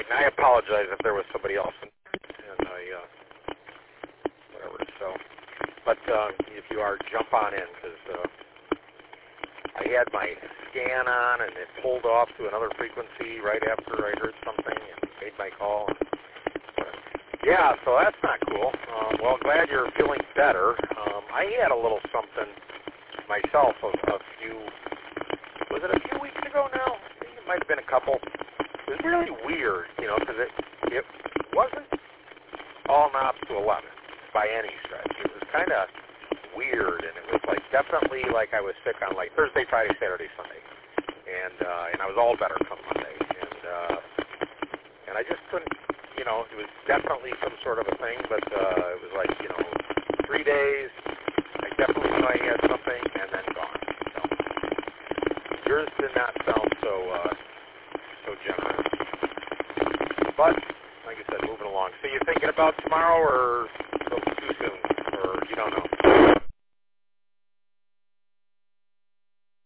right, and I apologize if there was somebody else and whatever. So, but if you are, jump on in because I had my scan on and it pulled off to another frequency right after I heard something and made my call. Yeah, so that's not cool. Well, glad you're feeling better. I had a little something myself was it a few weeks ago now? I think it might have been a couple. It was really weird, because it wasn't all knobs to 11 by any stretch. It was kind of weird, and it was definitely like I was sick on Thursday, Friday, Saturday, Sunday, and I was all better come Monday, and I just couldn't, it was definitely some sort of a thing, but it was 3 days. I definitely knew I had something, and then gone. So yours did not sound so generous, but like I said, moving along. So you thinking about tomorrow, or